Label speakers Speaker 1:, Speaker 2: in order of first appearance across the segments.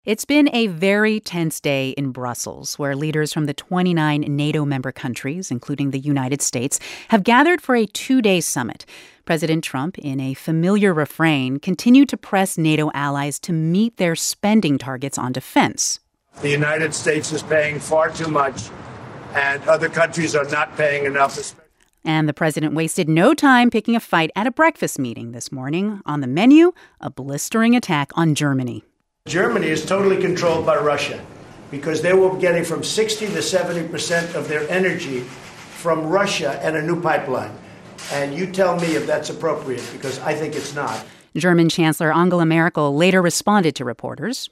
Speaker 1: It's been a very tense day in Brussels, where leaders from the 29 NATO member countries, including the United States, have gathered for a two-day summit. President Trump, in a familiar refrain, continued to press NATO allies to meet their spending targets on defense.
Speaker 2: The United States is paying far too much, and other countries are not paying enough.
Speaker 1: And the president wasted no time picking a fight at a breakfast meeting this morning. On the menu, a blistering attack on Germany.
Speaker 2: Germany is totally controlled by Russia because they were getting from 60 to 70% of their energy from Russia and a new pipeline. And you tell me if that's appropriate, because I think it's not.
Speaker 1: German Chancellor Angela Merkel later responded to reporters.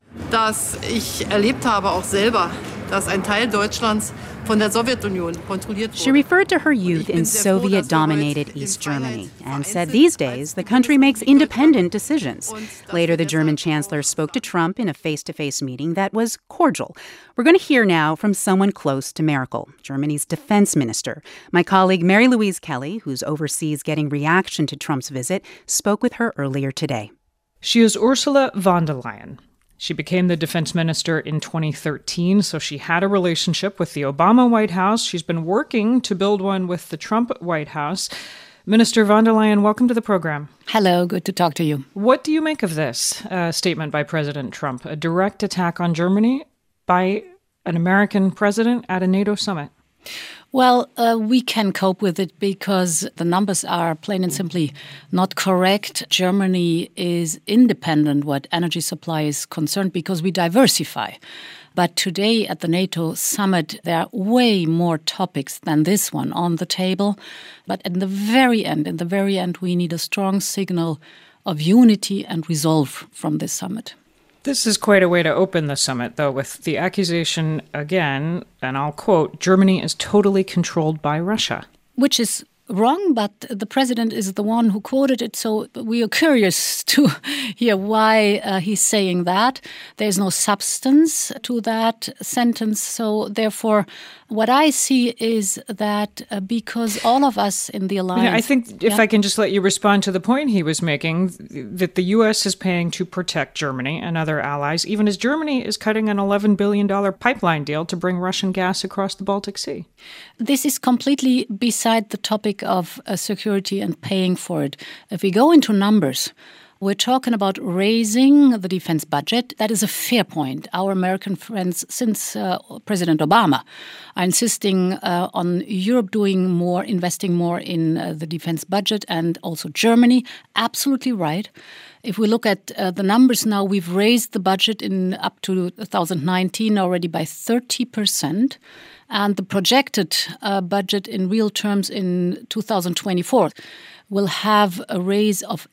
Speaker 3: Dass ich erlebt habe auch selber, dass ein Teil Deutschlands von der Sowjetunion kontrolliert wurde.
Speaker 1: She referred to her youth in Soviet-dominated East Germany and said these days the country makes independent decisions. Later, the German chancellor spoke to Trump in a face-to-face meeting that was cordial. We're going to hear now from someone close to Merkel, Germany's defense minister. My colleague Mary Louise Kelly, who's overseas getting reaction to Trump's visit, spoke with her earlier today.
Speaker 4: She is Ursula von der Leyen. She became the defense minister in 2013, so she had a relationship with the Obama White House. She's been working to build one with the Trump White House. Minister von der Leyen, welcome to the program.
Speaker 5: Hello, good to talk to you.
Speaker 4: What do you make of this statement by President Trump, a direct attack on Germany by an American president at a NATO summit?
Speaker 5: Well, we can cope with it because the numbers are plain and simply not correct. Germany is independent what energy supply is concerned because we diversify. But today at the NATO summit, there are way more topics than this one on the table. But in the very end, we need a strong signal of unity and resolve from this summit.
Speaker 4: This is quite a way to open the summit, though, with the accusation again, and I'll quote, Germany is totally controlled by Russia.
Speaker 5: Which is wrong, but the president is the one who quoted it, so we are curious to hear why he's saying that. There's no substance to that sentence, so therefore what I see is that because all of us in the alliance...
Speaker 4: I think if I can just let you respond to the point he was making, that the U.S. is paying to protect Germany and other allies, even as Germany is cutting an $11 billion pipeline deal to bring Russian gas across the Baltic Sea.
Speaker 5: This is completely beside the topic of security and paying for it. If we go into numbers, we're talking about raising the defense budget. That is a fair point. Our American friends, since President Obama, are insisting on Europe doing more, investing more in the defense budget, and also Germany. Absolutely right. If we look at the numbers now, we've raised the budget in up to 2019 already by 30%. And the projected budget in real terms in 2024 will have a raise of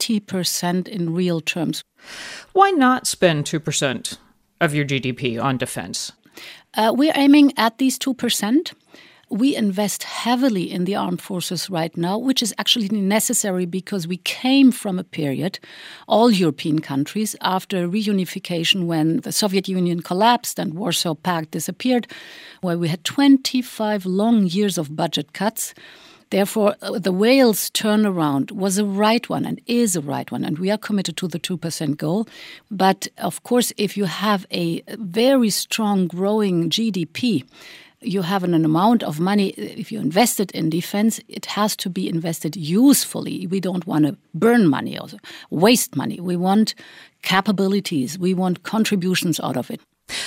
Speaker 5: 80% in real terms.
Speaker 4: Why not spend 2% of your GDP on defense?
Speaker 5: We're aiming at these 2%. We invest heavily in the armed forces right now, which is actually necessary because we came from a period, all European countries, after reunification when the Soviet Union collapsed and Warsaw Pact disappeared, where we had 25 long years of budget cuts. Therefore, the Wales turnaround was a right one and is a right one, and we are committed to the 2% goal. But, of course, if you have a very strong growing GDP, you have an amount of money, if you invest it in defense, it has to be invested usefully. We don't want to burn money or waste money. We want capabilities. We want contributions out of it.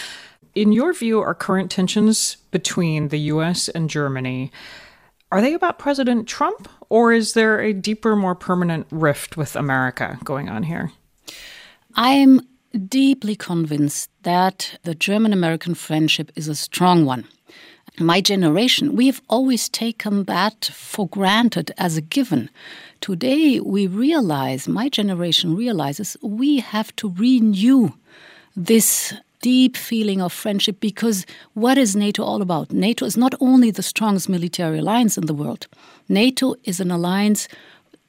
Speaker 4: In your view, are current tensions between the U.S. and Germany, are they about President Trump, or is there a deeper, more permanent rift with America going on here?
Speaker 5: I'm deeply convinced that the German-American friendship is a strong one. My generation, we have always taken that for granted as a given. Today, we realize, my generation realizes, we have to renew this deep feeling of friendship because what is NATO all about? NATO is not only the strongest military alliance in the world. NATO is an alliance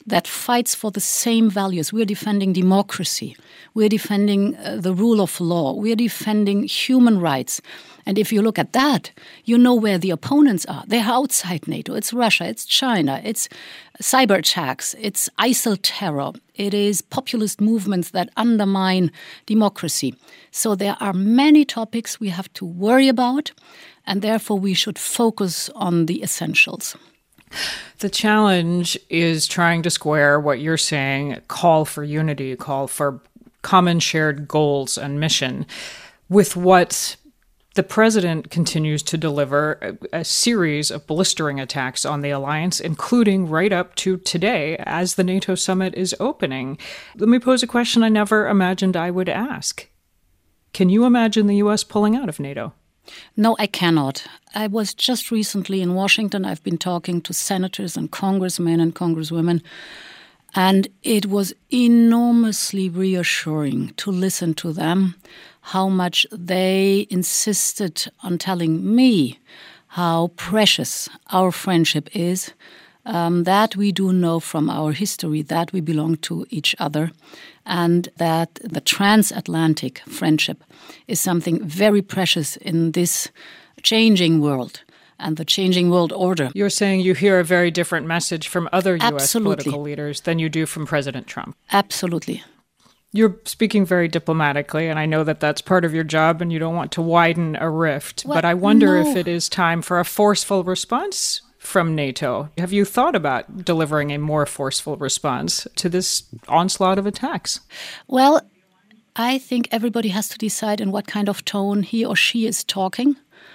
Speaker 5: that fights for the same values. We're defending democracy. We're defending the rule of law. We're defending human rights. And if you look at that, you know where the opponents are. They're outside NATO. It's Russia, it's China, it's cyber attacks, it's ISIL terror, it is populist movements that undermine democracy. So there are many topics we have to worry about, and therefore we should focus on the essentials.
Speaker 4: The challenge is trying to square what you're saying, call for unity, call for common shared goals and mission, with what the president continues to deliver a series of blistering attacks on the alliance, including right up to today as the NATO summit is opening. Let me pose a question I never imagined I would ask. Can you imagine the U.S. pulling out of NATO?
Speaker 5: No, I cannot. I was just recently in Washington. I've been talking to senators and congressmen and congresswomen, and it was enormously reassuring to listen to them, how much they insisted on telling me how precious our friendship is, that we do know from our history that we belong to each other, and that the transatlantic friendship is something very precious in this changing world and the changing world order.
Speaker 4: You're saying you hear a very different message from other U.S.
Speaker 5: Absolutely.
Speaker 4: Political leaders than you do from President Trump.
Speaker 5: Absolutely.
Speaker 4: You're speaking very diplomatically, and I know that that's part of your job and you don't want to widen a rift, but I wonder if it is time for a forceful response from NATO. Have you thought about delivering a more forceful response to this onslaught of attacks?
Speaker 5: Well, I think everybody has to decide in what kind of tone he or she is talking.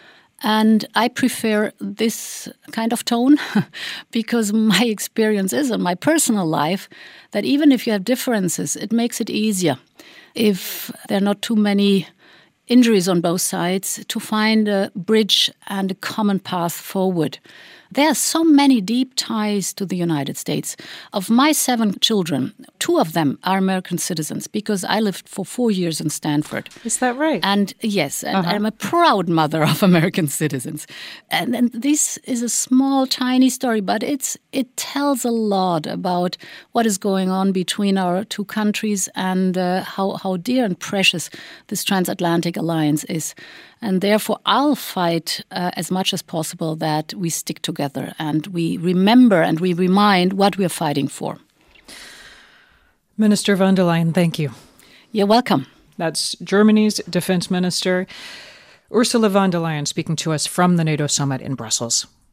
Speaker 5: And I prefer this kind of tone because my experience is in my personal life that even if you have differences, it makes it easier if there are not too many injuries on both sides to find a bridge and a common path forward. There are so many deep ties to the United States. Of my 7 children, 2 of them are American citizens because I lived for 4 years in Stanford.
Speaker 4: Is that right?
Speaker 5: And yes, and I'm a proud mother of American citizens. And this is a small, tiny story, but it tells a lot about what is going on between our 2 countries and how dear and precious this transatlantic alliance is. And therefore, I'll fight as much as possible that we stick together and we remember and we remind what we're fighting for.
Speaker 4: Minister von der Leyen, thank you.
Speaker 5: You're welcome.
Speaker 4: That's Germany's Defense Minister, Ursula von der Leyen, speaking to us from the NATO summit in Brussels.